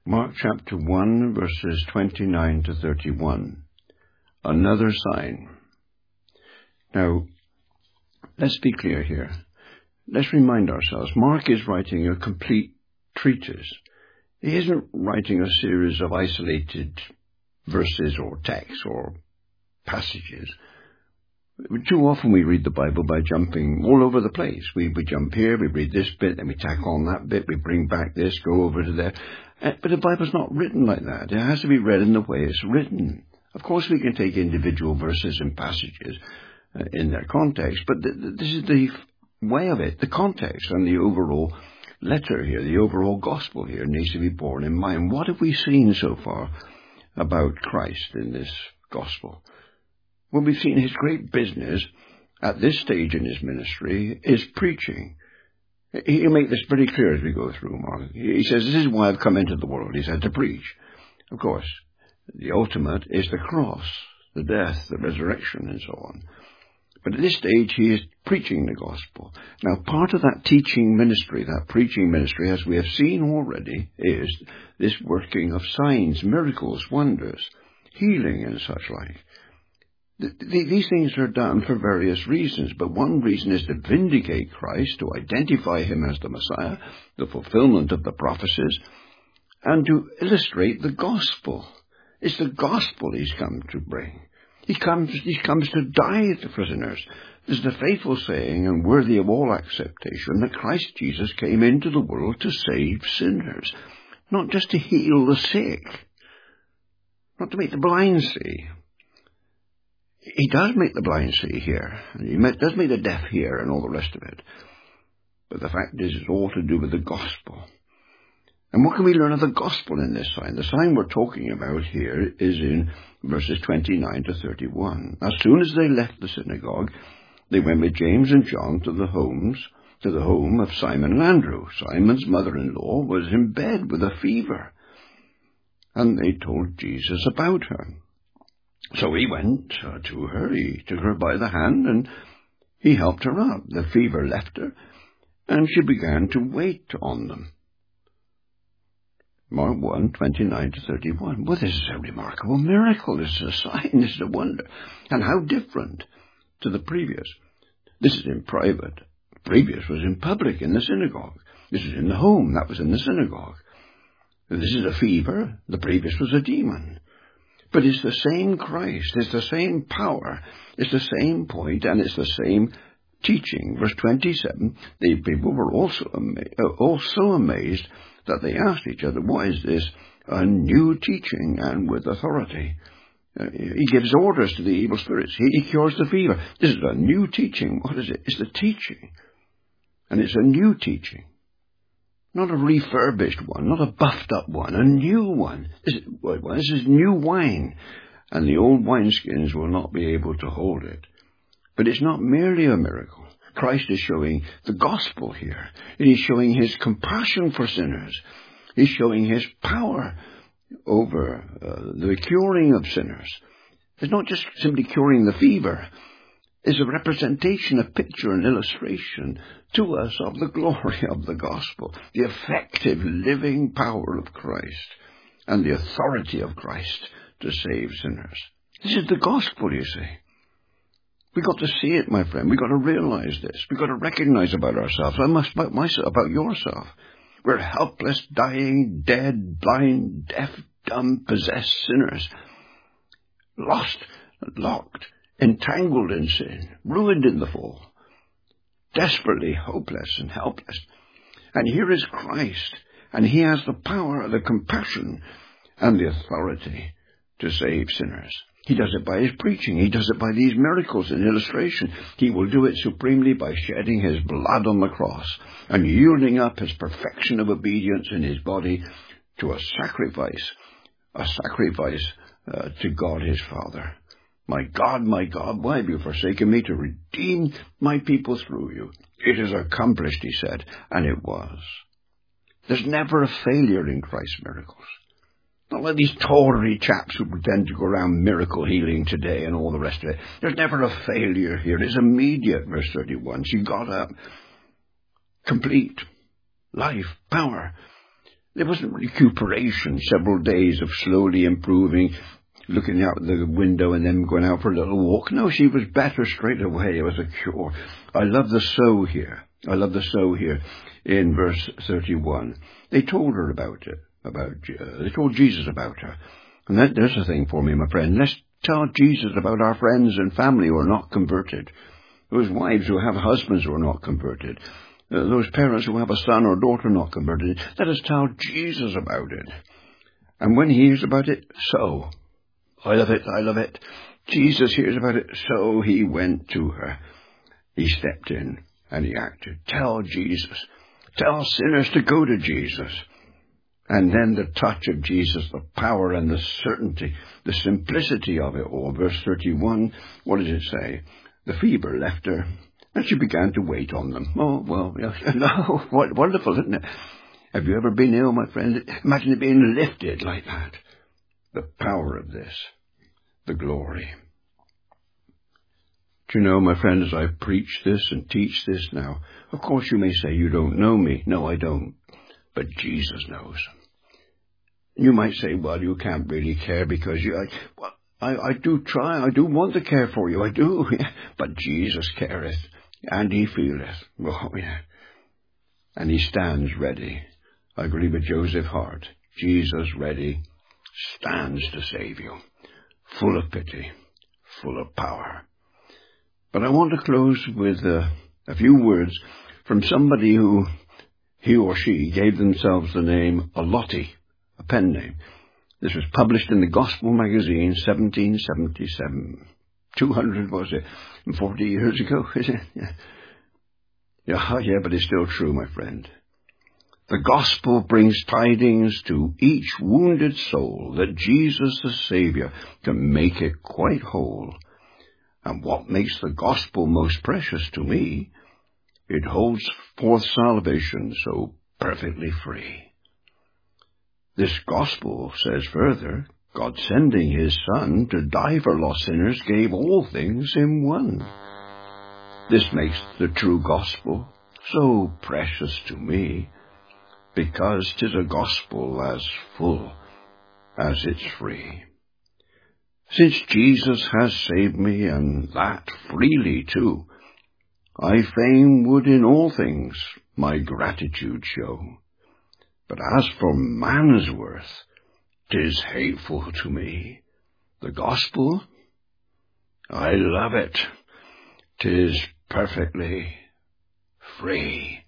Mark chapter 1, verses 29 to 31. Another sign. Now, let's be clear here. Let's remind ourselves, Mark is writing a complete treatise. He isn't writing a series of isolated verses or texts or passages. Too often we read the Bible by jumping all over the place. We jump here, we read this bit, then we tack on that bit, we bring back this, go over to there. But the Bible's not written like that. It has to be read in the way it's written. Of course we can take individual verses and passages in their context, but this is the way of it. The context and the overall letter here, the overall gospel here needs to be borne in mind. What have we seen so far about Christ in this gospel? Well, we've seen his great business at this stage in his ministry is preaching. He'll make this pretty clear as we go through, Mark. He says, this is why I've come into the world, he said, to preach. Of course, the ultimate is the cross, the death, the resurrection, and so on. But at this stage, he is preaching the gospel. Now, part of that teaching ministry, that preaching ministry, as we have seen already, is this working of signs, miracles, wonders, healing, and such like. These things are done for various reasons, but one reason is to vindicate Christ, to identify him as the Messiah, the fulfillment of the prophecies, and to illustrate the gospel. It's the gospel he's come to bring. He comes to die for sinners. There's the faithful saying, and worthy of all acceptation, that Christ Jesus came into the world to save sinners, not just to heal the sick, not to make the blind see. He does make the blind see here. He does make the deaf hear and all the rest of it. But the fact is, it's all to do with the gospel. And what can we learn of the gospel in this sign? The sign we're talking about here is in verses 29 to 31. As soon as they left the synagogue, they went with James and John to the home of Simon and Andrew. Simon's mother-in-law was in bed with a fever, and they told Jesus about her. So he went to her, he took her by the hand, and he helped her up. The fever left her, and she began to wait on them. Mark 1, 29 to 31. Well, this is a remarkable miracle. This is a sign. This is a wonder. And how different to the previous. This is in private. The previous was in public, in the synagogue. This is in the home. That was in the synagogue. This is a fever. The previous was a demon. But it's the same Christ, it's the same power, it's the same point, and it's the same teaching. Verse 27, the people were also amazed that they asked each other, what is this? A new teaching and with authority. He gives orders to the evil spirits. He cures the fever. This is a new teaching. What is it? It's the teaching. And it's a new teaching. Not a refurbished one, not a buffed up one, a new one. This is new wine, and the old wineskins will not be able to hold it. But it's not merely a miracle. Christ is showing the gospel here. He's showing his compassion for sinners. He's showing his power over the curing of sinners. It's not just simply curing the fever. Is a representation, a picture, an illustration to us of the glory of the gospel, the effective living power of Christ, and the authority of Christ to save sinners. This is the gospel, you see. We've got to see it, my friend. We've got to realize this. We've got to recognize about ourselves, about yourself. We're helpless, dying, dead, blind, deaf, dumb, possessed sinners, lost, locked, entangled in sin, ruined in the fall, desperately hopeless and helpless. And here is Christ, and he has the power, the compassion, and the authority to save sinners. He does it by his preaching. He does it by these miracles and illustration. He will do it supremely by shedding his blood on the cross and yielding up his perfection of obedience in his body to a sacrifice to God his Father. My God, why have you forsaken me to redeem my people through you? It is accomplished, he said, and it was. There's never a failure in Christ's miracles. Not like these tawdry chaps who pretend to go around miracle healing today and all the rest of it. There's never a failure here. It's immediate, verse 31. She got up, complete, life, power. There wasn't recuperation, several days of slowly improving, looking out the window and then going out for a little walk. No, she was better straight away. It was a cure. I love the so here. I love the so here in verse 31. They told her about it. They told Jesus about her. And there's a thing for me, my friend. Let's tell Jesus about our friends and family who are not converted. Those wives who have husbands who are not converted. Those parents who have a son or daughter not converted. Let us tell Jesus about it. And when he hears about it, so. I love it, I love it. Jesus hears about it, so he went to her. He stepped in and he acted. Tell Jesus. Tell sinners to go to Jesus. And then the touch of Jesus, the power and the certainty, the simplicity of it all. Verse 31, what does it say? The fever left her, and she began to wait on them. Oh, well, no, wonderful, isn't it? Have you ever been ill, my friend? Imagine it being lifted like that. The power of this, the glory. Do you know, my friend, as I preach this and teach this now, of course you may say you don't know me. No, I don't. But Jesus knows. You might say, well, you can't really care because I do try. I do want to care for you. I do. Yeah. But Jesus careth and he feeleth. Oh, yeah. And he stands ready. I agree with Joseph Hart. Jesus ready stands to save you. Full of pity. Full of power. But I want to close with a few words from somebody who, he or she, gave themselves the name Alotti, a pen name. This was published in the Gospel magazine, 1777. 200, was it? 40 years ago, is it? Yeah, but it's still true, my friend. The Gospel brings tidings to each wounded soul that Jesus the Saviour can make it quite whole. And what makes the Gospel most precious to me, it holds forth salvation so perfectly free. This Gospel says further, God sending his Son to die for lost sinners gave all things in one. This makes the true Gospel so precious to me, because 'tis a Gospel as full as it's free. Since Jesus has saved me, and that freely too, I fain would in all things my gratitude show. But as for man's worth, 'tis hateful to me. The Gospel, I love it. 'Tis perfectly free.